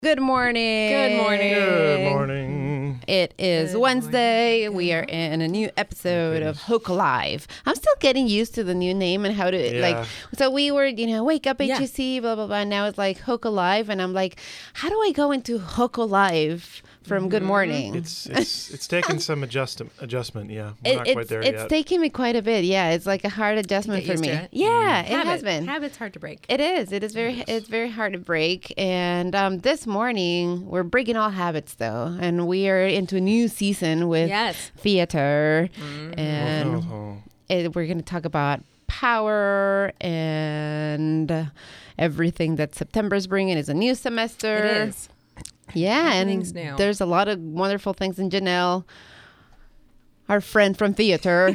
Good morning. Good morning. Good morning. It is Wednesday. We are in a new episode of Hook Alive. I'm still getting used to the new name and how to so we were, wake up HUC, blah, blah, blah. Now it's like Hook Alive. And I'm like, how do I go into Hook Alive from Good Morning? It's taken some adjustment. Yeah. We're not quite there yet. It's taking me quite a bit. Yeah. It's like a hard adjustment for me. Yeah, it has been. Habits hard to break. It is. It is it's very hard to break. And this morning, we're breaking all habits, though. And we are into a new season with theater. And we're going to talk about power and everything that September's bringing. Is a new semester. It is. Yeah, Everything's and new. There's a lot of wonderful things. And Janelle, our friend from theater,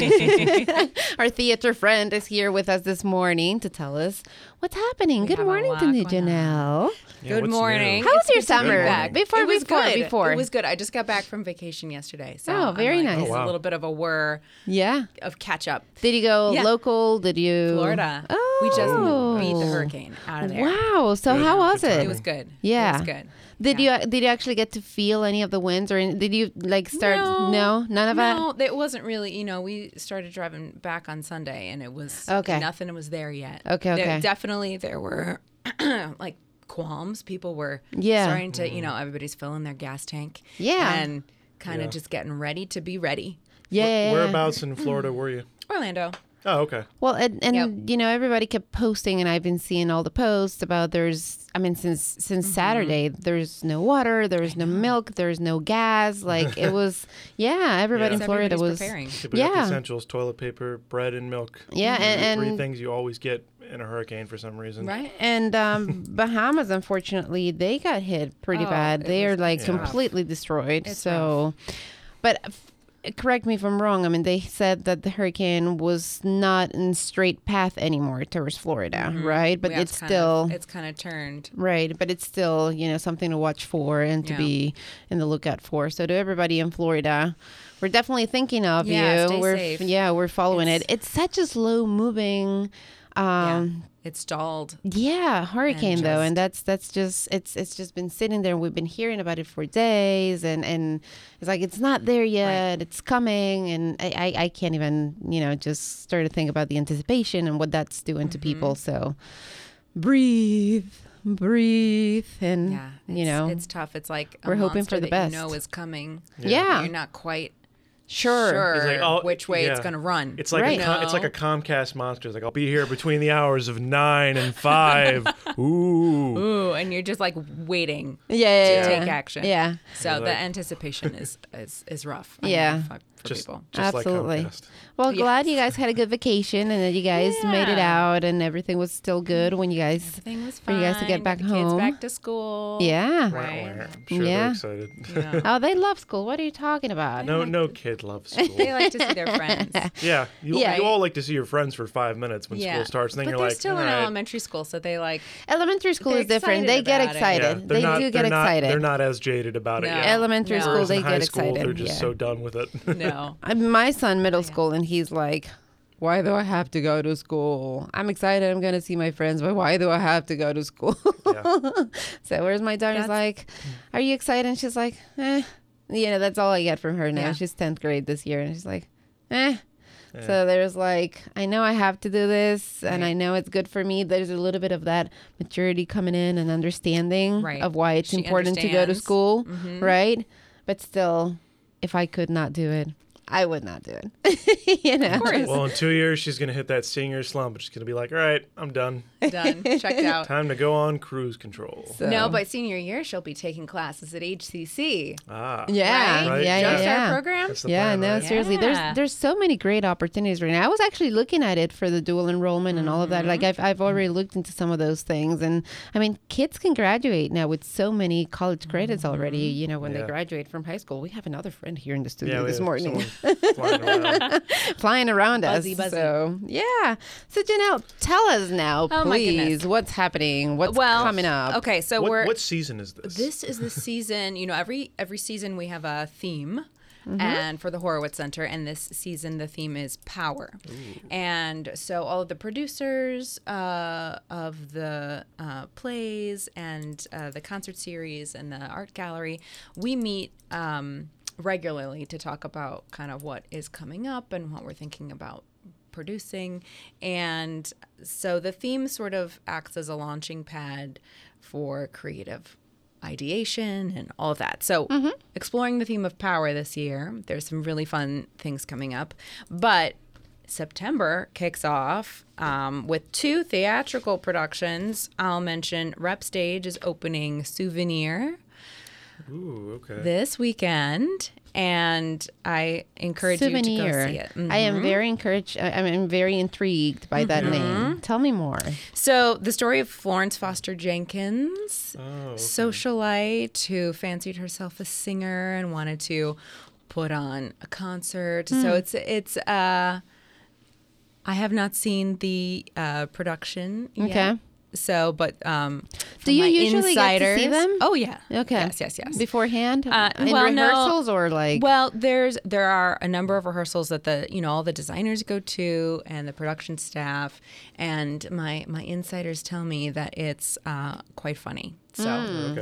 our theater friend, is here with us this morning to tell us what's happening. Good morning to you, Janelle. Yeah, Good morning. How was your It's good to be summer? back. Before. It was good. I just got back from vacation yesterday. So very nice. It's a little bit of a whir of catch up. Did you go local? Did you? Florida. Oh. We just beat the hurricane out of there. Wow. So how was it? It was good. Yeah. It was good. Did you actually get to feel any of the winds, or did you start? No, none of that. No, it wasn't really. We started driving back on Sunday, and it was nothing was there yet. Okay. There were like qualms. People were starting to, everybody's filling their gas tank. Yeah. And kind of just getting ready to be ready. Yeah. Whereabouts in Florida were you? Orlando. Oh, okay. Well, and everybody kept posting, and I've been seeing all the posts about since Saturday, there's no water, there's no milk, there's no gas. Like it was, everybody in Florida was preparing. The essentials: toilet paper, bread, and milk. Yeah, and three things you always get in a hurricane for some reason. Right. And Bahamas, unfortunately, they got hit pretty bad. They are completely destroyed. It's rough. But. Correct me if I'm wrong. They said that the hurricane was not in straight path anymore towards Florida, right? But it's still kind of turned. Right, but it's still, something to watch for and to be in the lookout for. So to everybody in Florida, we're definitely thinking of you. Stay We're safe. We're following it. It's such a slow moving It's stalled. Yeah, hurricane though, and that's just it's just been sitting there. We've been hearing about it for days, and it's like it's not there yet. Right. It's coming, and I can't even just start to think about the anticipation and what that's doing to people. So breathe, and it's tough. It's like we're hoping for the best. Is coming. Yeah, you're not quite. Sure. Which way it's going to run. It's like it's like a Comcast monster. It's like I'll be here between the hours of 9 and 5. Ooh, and you're just like waiting to take action. Yeah. So the anticipation is rough. For people. Just absolutely. Like Comcast. Well, glad you guys had a good vacation and that you guys made it out and everything was still good when you guys everything was fine. For you guys to get back home. Kids back to school. Yeah. Right. I'm sure they're excited. Yeah. Oh, they love school. What are you talking about? No kid loves school. They like to see their friends. Yeah. You all like to see your friends for 5 minutes when school starts, and then but you're they're like, still in elementary school, so they like. Elementary school They're is different. They get excited. Yeah, they do get excited. They're not as jaded about it yet. Elementary school, Whereas they in high get school, excited. They're just so done with it. No. My son, middle school, and he's like, why do I have to go to school? I'm excited. I'm going to see my friends, but why do I have to go to school? So where's my daughter's like, are you excited? And she's like, that's all I get from her now. Yeah. She's 10th grade this year. And she's like, So there's like, I know I have to do this and I know it's good for me. There's a little bit of that maturity coming in and understanding of why it's important to go to school. Right. But still, if I could not do it, I would not do it. Of course. Well, in 2 years, she's going to hit that senior slump. She's going to be like, all right, I'm done. Done. Checked out. Time to go on cruise control. So. No, but senior year, she'll be taking classes at HCC. Yeah. Right? Yeah. Program? That's the plan, right? Seriously. There's so many great opportunities right now. I was actually looking at it for the dual enrollment and all of that. Like I've already looked into some of those things. And kids can graduate now with so many college credits already, when they graduate from high school. We have another friend here in the studio this morning. Flying around us. Buzzy. So, yeah. So, Janelle, tell us now, please, what's happening? What's coming up? Okay, so what season is this? This is the season. Every season we have a theme. and for the Horowitz Center. And this season, the theme is power. Ooh. And so all of the producers of the plays and the concert series and the art gallery, we meet regularly to talk about kind of what is coming up and what we're thinking about producing. And so the theme sort of acts as a launching pad for creative ideation and all of that. So exploring the theme of power this year, there's some really fun things coming up. But September kicks off with 2 theatrical productions. I'll mention Rep Stage is opening Souvenir this weekend, and I encourage you to go see it. I am very encouraged. I'm very intrigued by that name. Tell me more. So the story of Florence Foster Jenkins, socialite who fancied herself a singer and wanted to put on a concert. So it's I have not seen the production yet. So, but do you usually get to see them? Oh yeah. Okay. Yes. Beforehand, in rehearsals or like? Well, there are a number of rehearsals that all the designers go to and the production staff, and my insiders tell me that it's quite funny. So,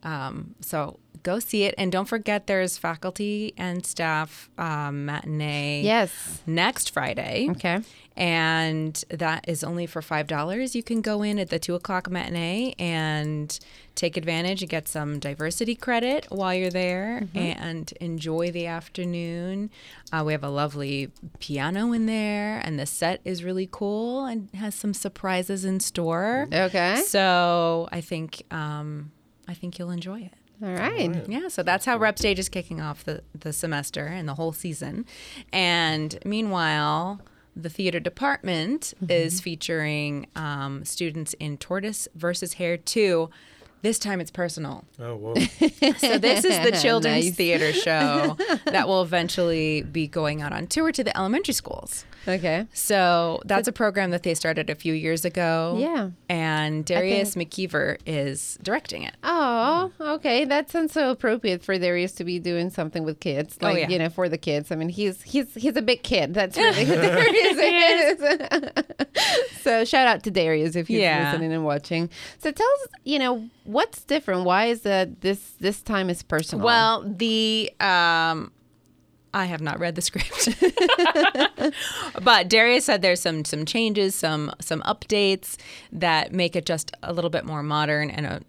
so go see it, and don't forget there's faculty and staff matinee. Yes. Next Friday. Okay. And that is only for $5. You can go in at the 2:00 matinee and take advantage and get some diversity credit while you're there and enjoy the afternoon. We have a lovely piano in there, and the set is really cool and has some surprises in store. Okay. So I think you'll enjoy it. All right. Yeah, so that's how Rep Stage is kicking off the semester and the whole season. And meanwhile, the theater department is featuring students in Tortoise versus Hare 2. This time it's personal. Oh, whoa. So this is the children's theater show that will eventually be going out on tour to the elementary schools. Okay. So that's a program that they started a few years ago. Yeah. And Darius McKeever is directing it. Oh, okay. That sounds so appropriate for Darius to be doing something with kids. Like, for the kids. I mean, he's a big kid. That's really who Darius is. So shout out to Darius if he's listening and watching. So tell us, what's different? Why is that this time is personal? Well, I have not read the script, but Darius said there's some changes, some updates that make it just a little bit more modern, and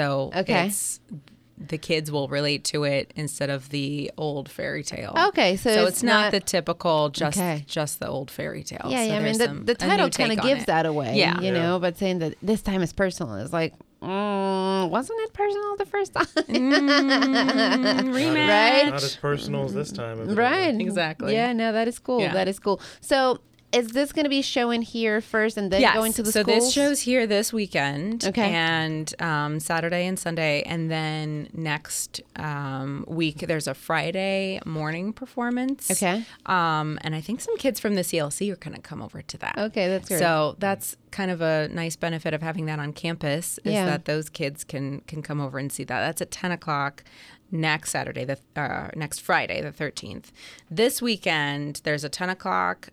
the kids will relate to it instead of the old fairy tale. Okay, so it's not the typical just the old fairy tale. Yeah, so I mean the title kind of gives that away. Yeah, but saying that this time is personal is like. Wasn't it personal the first time? Rematch. Right? Not as personal as this time. Right. Exactly. Yeah, no, that is cool. Yeah. That is cool. So is this going to be showing here first and then going to the schools? So this show's here this weekend. Okay. And Saturday and Sunday. And then next week, there's a Friday morning performance. Okay. And I think some kids from the CLC are going to come over to that. Okay, that's great. So that's kind of a nice benefit of having that on campus is that those kids can come over and see that. That's at 10 o'clock. Next Friday, the 13th. This weekend, there's a 10 o'clock,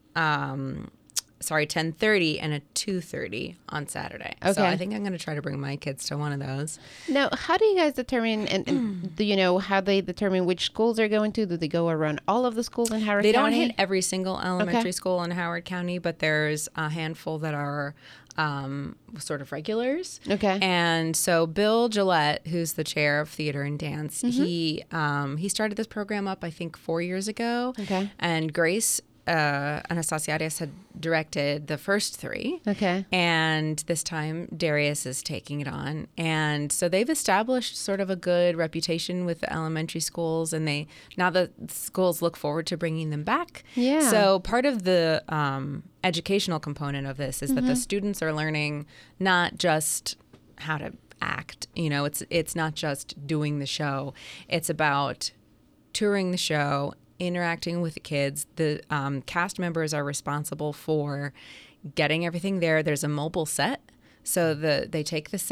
10:30 and a 2:30 on Saturday. Okay. So I think I'm going to try to bring my kids to one of those. Now, how do you guys determine, and do you know how they determine which schools they're going to? Do they go around all of the schools in Howard County? They don't hit every single elementary school in Howard County, but there's a handful that are sort of regulars. Okay. And so Bill Gillette, who's the chair of theater and dance, he started this program up, I think, 4 years ago. Okay. And Grace Anastasiadis had directed the first 3. Okay. And this time Darius is taking it on. And so they've established sort of a good reputation with the elementary schools, and now the schools look forward to bringing them back. Yeah. So part of the educational component of this is that the students are learning not just how to act. It's not just doing the show. It's about touring the show, interacting with the kids. The cast members are responsible for getting everything there. There's a mobile set. So they take the set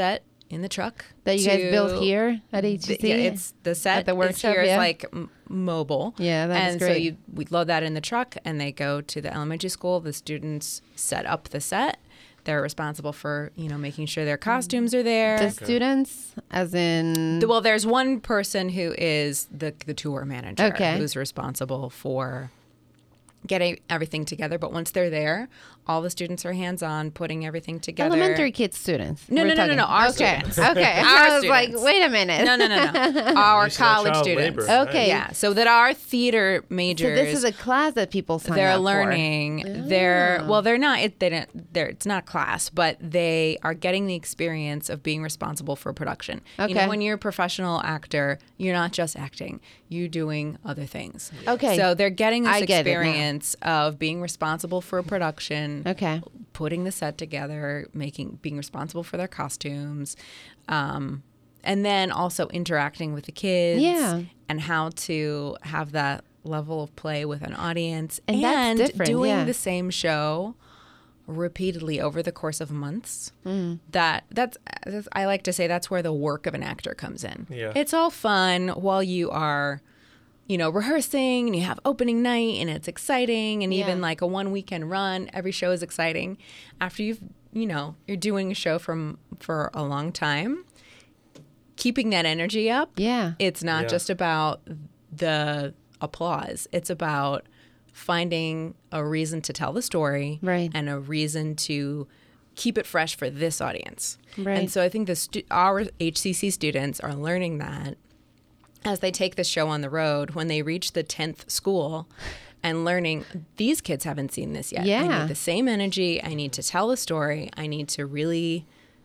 in the truck that you guys built here at HCC. It's the set at the workshop. Here is like mobile. Yeah, that's great. And so we load that in the truck, and they go to the elementary school. The students set up the set. They're responsible for, making sure their costumes are there. The students, as in... Well, there's one person who is the tour manager who's responsible for getting everything together. But once they're there, all the students are hands-on, putting everything together. Elementary kids students. No. Our students. Okay. I was like, wait a minute. No. Our college students. Labor, okay. Yeah. So that our theater majors. So this is a class that people sign up for. They're learning. They're not. It's not class, but they are getting the experience of being responsible for production. Okay. When you're a professional actor, you're not just acting. You're doing other things. Okay. So they're getting this experience of being responsible for a production. Okay. Putting the set together, being responsible for their costumes, and then also interacting with the kids. Yeah. And how to have that level of play with an audience, and that's different, doing the same show repeatedly over the course of months. That's I like to say that's where the work of an actor comes in. Yeah. It's all fun while you are rehearsing, and you have opening night, and it's exciting, and even like a 1 weekend run, every show is exciting. After you're doing a show for a long time, keeping that energy up. Yeah. It's not just about the applause. It's about finding a reason to tell the story, right, and a reason to keep it fresh for this audience. Right. And so I think our HCC students are learning that as they take the show on the road, when they reach the 10th school, and learning, these kids haven't seen this yet. Yeah. I need the same energy. I need to tell the story. I need to really,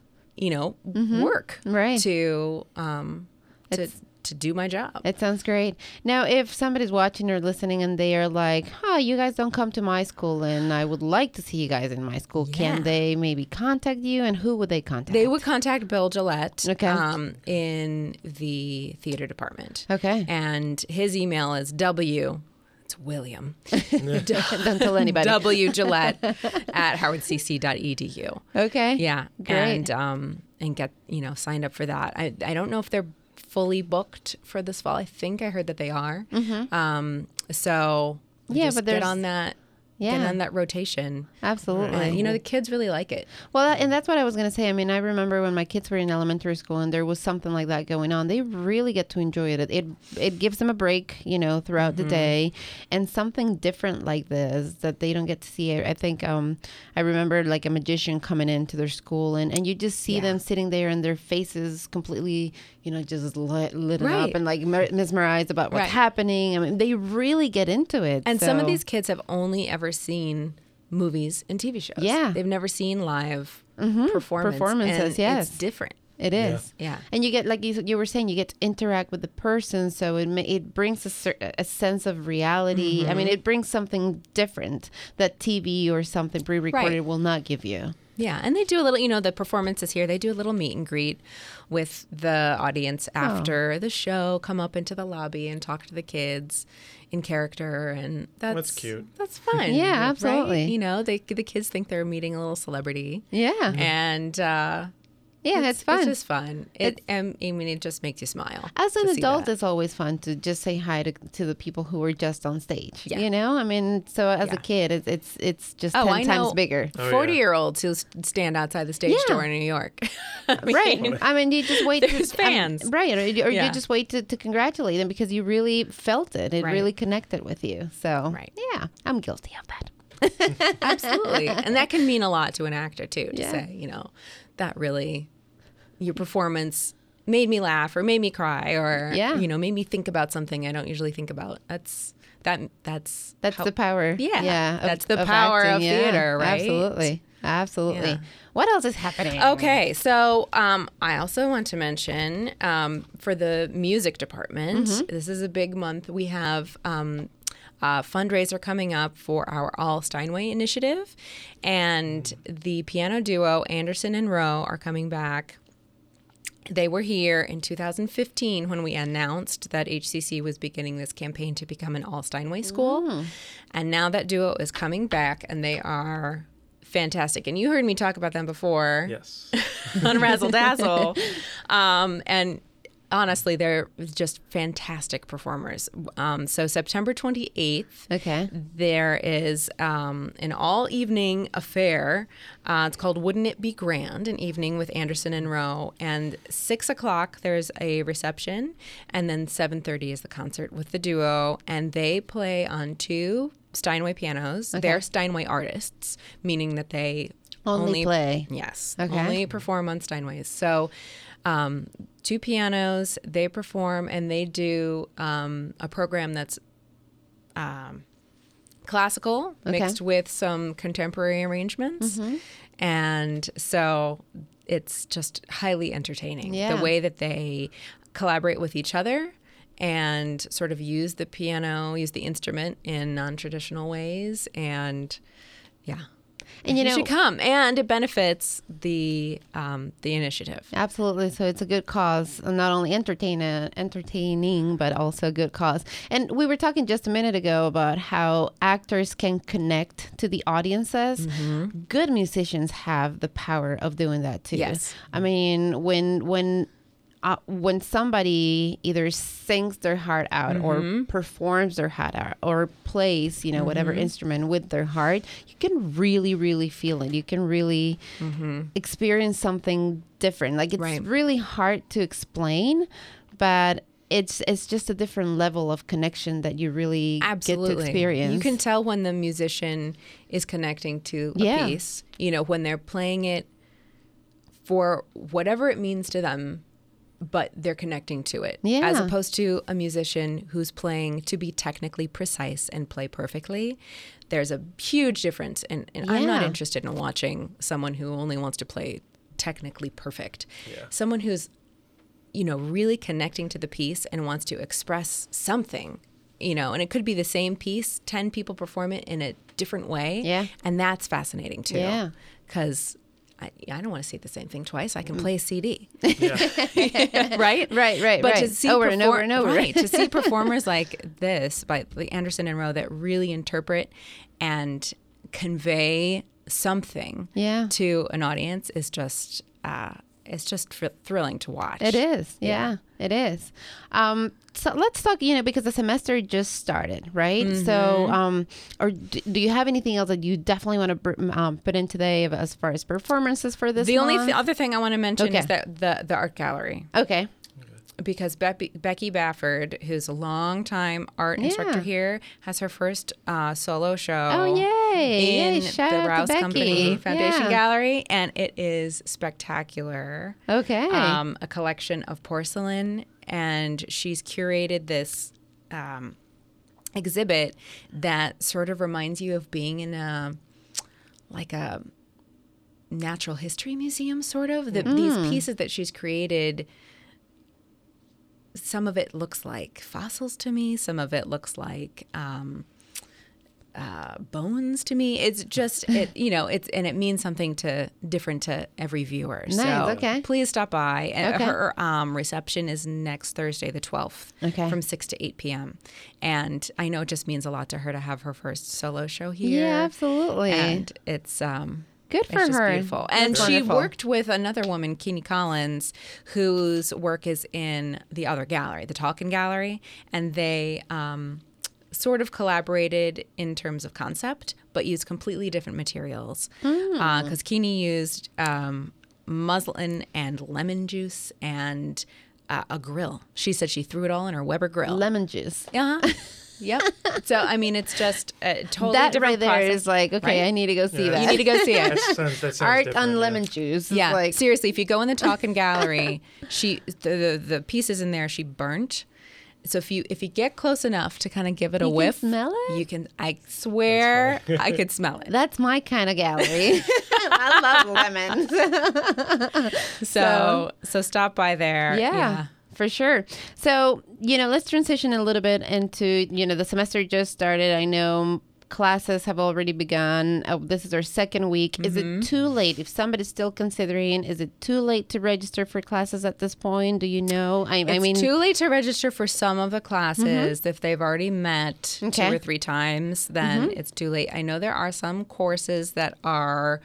work right to do my job. It sounds great. Now, if somebody's watching or listening and they are like, you guys don't come to my school and I would like to see you guys in my school, can they maybe contact you? And who would they contact? They would contact Bill Gillette in the theater department. Okay. And his email is it's William. Don't tell anybody. wjillette@howardcc.edu. Okay. Yeah. Great. And get, signed up for that. I don't know if they're fully booked for this fall. I think I heard that they are. So but get on that. Yeah. Get on that rotation. Absolutely. The kids really like it. Well, and that's what I was going to say. I mean, I remember when my kids were in elementary school and there was something like that going on, they really get to enjoy it. It gives them a break, throughout the day, and something different like this that they don't get to see. I think I remember like a magician coming into their school and you just see them sitting there and their faces completely, just lit up and like mesmerized about what's happening. I mean, they really get into it. And some of these kids have only ever seen movies and TV shows. Yeah. They've never seen live performances. Yes. It's different. It is. Yeah. And you get, like you were saying, you get to interact with the person. So it brings a sense of reality. I mean, it brings something different that TV or something pre-recorded will not give you. Yeah. And they do a little, the performances here, they do a little meet and greet with the audience after the show, come up into the lobby and talk to the kids in character. And that's cute. That's fun. Yeah, absolutely. Right? The kids think they're meeting a little celebrity. Yeah. And it's fun. It's just fun. It just makes you smile. As an adult, it's always fun to just say hi to the people who are just on stage. Yeah. I mean, so as a kid, it's just 10 times bigger. 40-year-olds who stand outside the stage door in New York. Right. I mean, you just wait. There's fans. Right. Or you just wait to congratulate them because you really felt it. It really connected with you. So, yeah, I'm guilty of that. Absolutely. And that can mean a lot to an actor, too, to say, that really... your performance made me laugh or made me cry or made me think about something I don't usually think about. That's the power. That's the power of theater, right? Absolutely. Yeah. What else is happening? Okay, so I also want to mention for the music department, this is a big month. We have a fundraiser coming up for our All Steinway initiative, and the piano duo Anderson and Rowe are coming back. They were here in 2015 when we announced that HCC was beginning this campaign to become an all Steinway school. And now that duo is coming back, and they are fantastic. And you heard me talk about them before. Yes. On Razzle Dazzle. And honestly, they're just fantastic performers. So September 28th, there is an all-evening affair. It's called Wouldn't It Be Grand? An evening with Anderson and Rowe. And 6 o'clock, there's a reception. And then 7:30 is the concert with the duo. And they play on 2 Steinway pianos. They're Steinway artists, meaning that they only play. Yes. Only perform on Steinways. So 2 pianos, they perform, and they do a program that's classical mixed with some contemporary arrangements. And so it's just highly entertaining. The way that they collaborate with each other and sort of use the piano, use the instrument in non-traditional ways. And and you should come, and it benefits the initiative. Absolutely. So it's a good cause, not only entertaining, but also a good cause. And we were talking just a minute ago about how actors can connect to the audiences. Good musicians have the power of doing that too. Yes. I mean, when somebody either sings their heart out or performs their heart out or plays, whatever instrument with their heart, you can really, really feel it. You can really experience something different. Like, it's really hard to explain, but it's just a different level of connection that you really get to experience. You can tell when the musician is connecting to a piece, when they're playing it for whatever it means to them, but they're connecting to it, as opposed to a musician who's playing to be technically precise and play perfectly. There's a huge difference, and I'm not interested in watching someone who only wants to play technically perfect. Someone who's, really connecting to the piece and wants to express something, and it could be the same piece, 10 people perform it in a different way, and that's fascinating too, because I don't want to see the same thing twice. I can play a CD. Right? But to see over and over and over. To see performers like this by Anderson and Rowe that really interpret and convey something to an audience is just it's just thrilling to watch. It is. Yeah, it is. So let's talk, because the semester just started, right? So, or do you have anything else that you definitely want to put in today as far as performances for this month? Only other thing I want to mention is that the art gallery. Okay. Because Becky Bafford, who's a longtime art instructor here, has her first solo show. Oh, yay! In the Rouse Company Foundation Gallery, and it is spectacular. Okay. A collection of porcelain, and she's curated this exhibit that sort of reminds you of being in a natural history museum, sort of. These pieces that she's created. Some of it looks like fossils to me. Some of it looks like bones to me. It's just and it means something different to every viewer. Nice, so okay. Please stop by. Her reception is next Thursday, the 12th, from 6 to 8 p.m. And I know it just means a lot to her to have her first solo show here. Yeah, absolutely. And it's good for it's her. Beautiful. And she worked with another woman, Keeney Collins, whose work is in the other gallery, the Talkin Gallery, and they sort of collaborated in terms of concept, but used completely different materials. Because Keeney used muslin and lemon juice and a grill. She said she threw it all in her Weber grill. Lemon juice. Yep. So, I mean, it's just a totally that different right there process. Is like, okay, I need to go see that. You need to go see it. that sounds Art on lemon juice. Yeah. Like... Seriously, if you go in the Talkin Gallery, the pieces in there she burnt. So if you get close enough to kind of give it a whiff, smell it? You can. I swear, I could smell it. That's my kind of gallery. I love lemons. So stop by there. Yeah. For sure. So, let's transition a little bit into, the semester just started. I know classes have already begun. This is our second week. Is it too late? If somebody's still considering, is it too late to register for classes at this point? Do you know? I mean, too late to register for some of the classes. If they've already met 2 or 3 times, then it's too late. I know there are some courses that are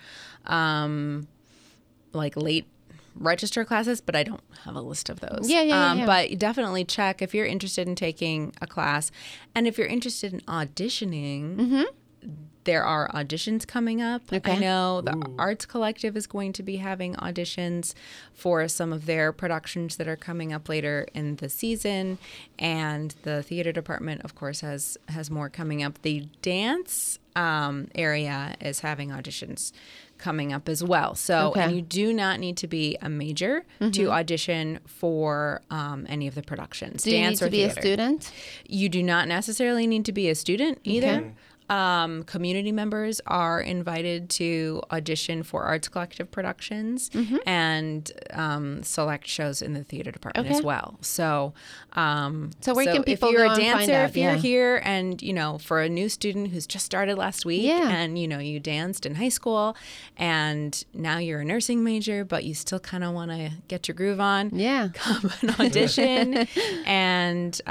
like late register classes, but I don't have a list of those. Yeah. But definitely check if you're interested in taking a class. And if you're interested in auditioning, there are auditions coming up. Okay. I know the Arts Collective is going to be having auditions for some of their productions that are coming up later in the season. And the theater department, of course, has more coming up. The dance area is having auditions coming up as well. So, and you do not need to be a major to audition for any of the productions. Do you need to be a student? You do not necessarily need to be a student either. Okay. Community members are invited to audition for Arts Collective productions and select shows in the theater department as well. So where can people if you're go a dancer, and find out? if you're here and, for a new student who's just started last week and, you danced in high school and now you're a nursing major, but you still kind of want to get your groove on, come and audition and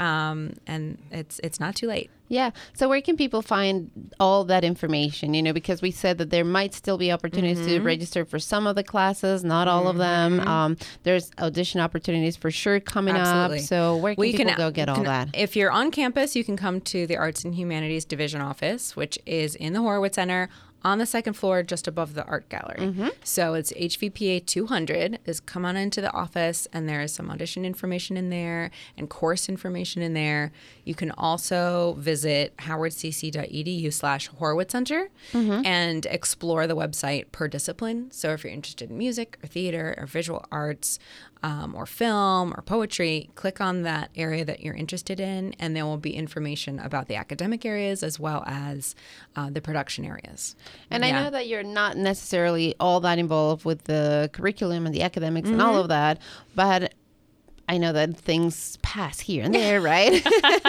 it's not too late. Yeah. So where can people find all that information? Because we said that there might still be opportunities to register for some of the classes, not all of them. There's audition opportunities for sure coming up. So where can people go get all that? If you're on campus, you can come to the Arts and Humanities Division office, which is in the Horowitz Center on the second floor, just above the art gallery. So it's HVPA 200. Is come on into the office, and there is some audition information in there and course information in there. You can also visit howardcc.edu/Horowitz Center and explore the website per discipline. So if you're interested in music or theater or visual arts or film or poetry, click on that area that you're interested in, and there will be information about the academic areas as well as the production areas. And I know that you're not necessarily all that involved with the curriculum and the academics and all of that, but I know that things pass here and there, right?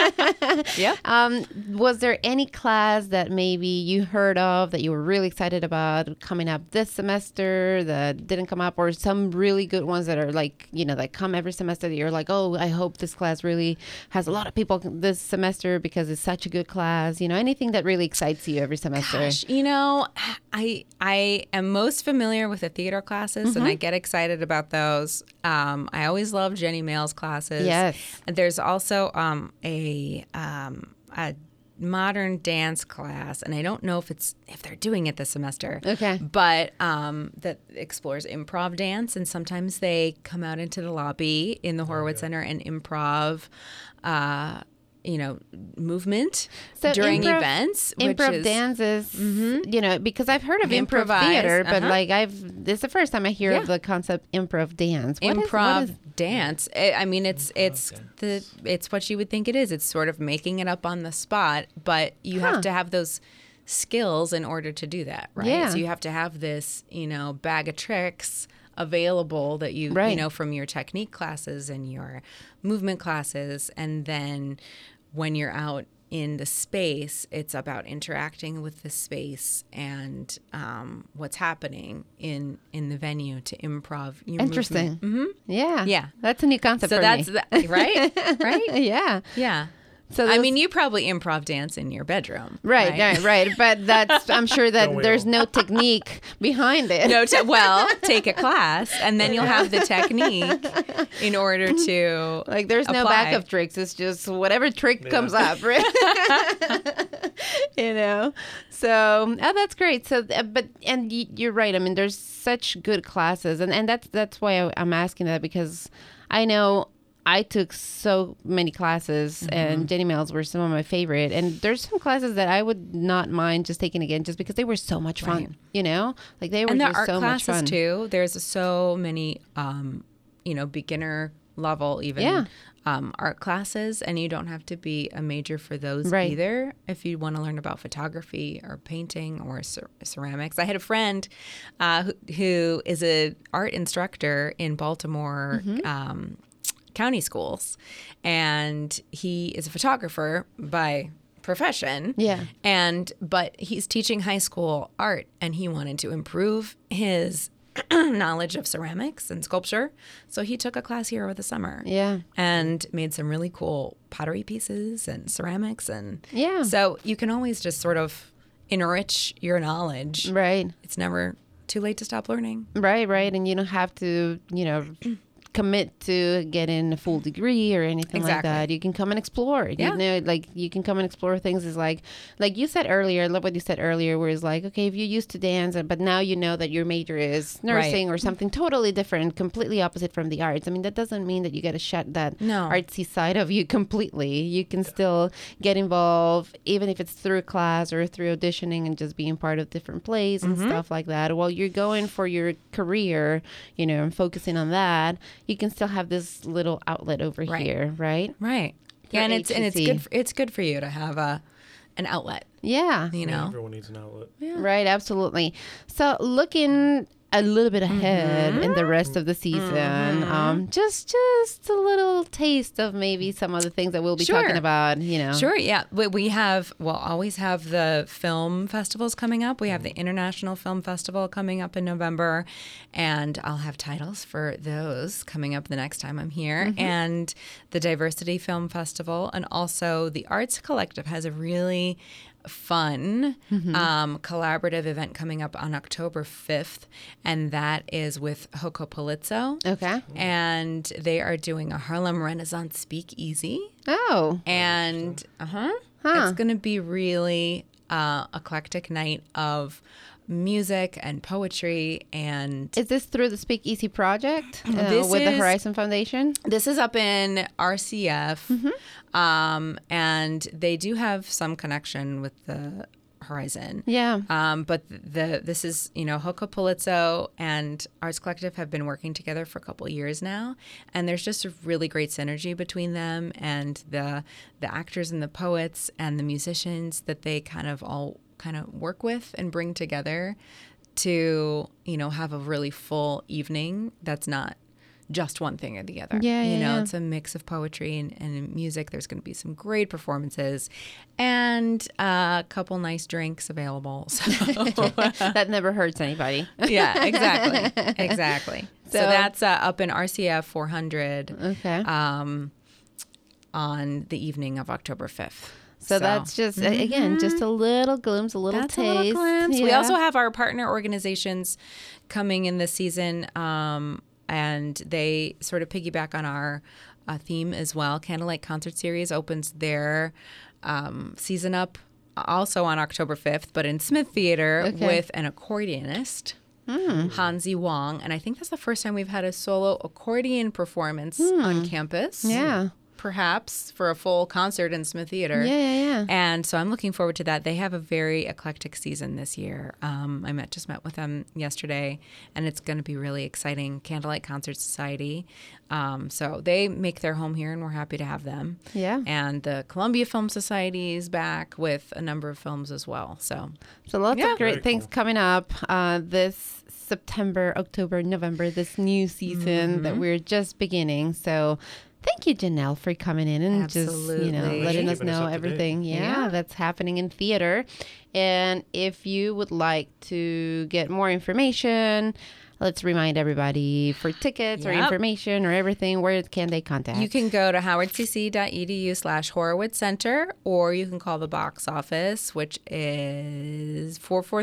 Yeah. Was there any class that maybe you heard of that you were really excited about coming up this semester that didn't come up, or some really good ones that are like, that come every semester that you're like, oh, I hope this class really has a lot of people this semester because it's such a good class, anything that really excites you every semester? Gosh, I am most familiar with the theater classes and I get excited about those. I always love Jenny Mail's classes. Yes. There's also a modern dance class, and I don't know if they're doing it this semester. Okay. But that explores improv dance, and sometimes they come out into the lobby in the Horowitz Center and improv movement during events. Improv dance is, because I've heard of improv theater, but this is the first time I hear of the concept improv dance. What is dance? I mean, it's what you would think it is. It's sort of making it up on the spot, but you have to have those skills in order to do that, right? Yeah. So you have to have this, bag of tricks available that you from your technique classes and your movement classes, and then when you're out in the space, it's about interacting with the space and what's happening in the venue to improv your Interesting. movement. Yeah, that's a new concept. So for that's me. Right. Yeah. So I mean, you probably improv dance in your bedroom, right? But I'm sure that there's no technique behind it. Take a class, and then you'll have the technique in order to there's apply. no backup tricks. It's just whatever trick comes up, right? So that's great. So, and you're right. I mean, there's such good classes, and that's why I'm asking that, because I know I took so many classes, and Jenny Mail's were some of my favorite. And there's some classes that I would not mind just taking again, just because they were so much fun. They were and just art so much fun too. There's so many, beginner level even art classes, and you don't have to be a major for those either. If you want to learn about photography or painting or ceramics, I had a friend who is an art instructor in Baltimore. County schools, and he is a photographer by profession. Yeah. But he's teaching high school art, and he wanted to improve his knowledge of ceramics and sculpture. So he took a class here over the summer. Yeah. And made some really cool pottery pieces and ceramics. And yeah. So you can always just sort of enrich your knowledge. Right. It's never too late to stop learning. Right. And you don't have to, commit to getting a full degree or anything like that. You can come and explore. Yeah. You can come and explore things. Is like you said earlier, I love what you said earlier, where it's like, okay, if you used to dance, but now you know that your major is nursing or something totally different, completely opposite from the arts. I mean, that doesn't mean that you got to shut that artsy side of you completely. You can still get involved, even if it's through class or through auditioning and just being part of different plays and stuff like that. While you're going for your career, and focusing on that, you can still have this little outlet over here, right? Right. Yeah, and it's good for you to have an outlet. Yeah. Everyone needs an outlet. Yeah. Right, absolutely. So looking a little bit ahead in the rest of the season, just a little taste of maybe some of the things that we'll be talking about, Sure, yeah. We'll always have the film festivals coming up. We have the International Film Festival coming up in November, and I'll have titles for those coming up the next time I'm here. And the Diversity Film Festival, and also the Arts Collective has a really fun collaborative event coming up on October 5th, and that is with Hoko Palazzo. Okay. And they are doing a Harlem Renaissance speakeasy. Oh. And it's going to be really eclectic night of music and poetry. And is this through the Speakeasy Project with the Horizon Foundation? This is up in RCF, and they do have some connection with the Horizon. Yeah. But this is, Hoko Palazzo and Arts Collective have been working together for a couple of years now, and there's just a really great synergy between them and the actors and the poets and the musicians that they kind of work with and bring together to, have a really full evening that's not just one thing or the other. Yeah. It's a mix of poetry and music. There's going to be some great performances and a couple nice drinks available. So that never hurts anybody. Yeah, exactly. So that's up in RCF 400 on the evening of October 5th. So that's just, again, just a little glimpse, a little taste. A little glimpse. Yeah. We also have our partner organizations coming in this season, and they sort of piggyback on our theme as well. Candlelight Concert Series opens their season up also on October 5th, but in Smith Theater with an accordionist, Hansi Wong. And I think that's the first time we've had a solo accordion performance on campus. Yeah. Perhaps for a full concert in Smith Theater. Yeah. And so I'm looking forward to that. They have a very eclectic season this year. I just met with them yesterday, and it's going to be really exciting. Candlelight Concert Society. So they make their home here, and we're happy to have them. Yeah. And the Columbia Film Society is back with a number of films as well. So lots of great things coming up this September, October, November, this new season that we're just beginning. So thank you, Janelle, for coming in and just, letting us know everything that's happening in theater. And if you would like to get more information, let's remind everybody for tickets or information or everything, where can they contact? You can go to howardcc.edu/Horowitz Center, or you can call the box office, which is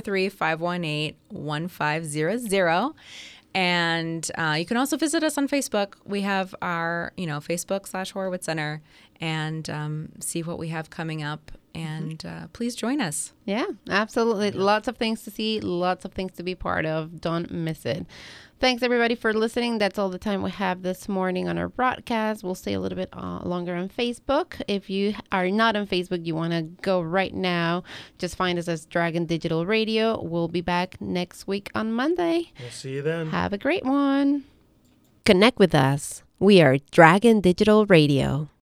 443-518-1500. And you can also visit us on Facebook. We have our, Facebook/Horowitz Center, and see what we have coming up. And please join us. Yeah, absolutely. Lots of things to see, lots of things to be part of. Don't miss it. Thanks, everybody, for listening. That's all the time we have this morning on our broadcast. We'll stay a little bit longer on Facebook. If you are not on Facebook, you want to go right now, just find us as Dragon Digital Radio. We'll be back next week on Monday. We'll see you then. Have a great one. Connect with us. We are Dragon Digital Radio.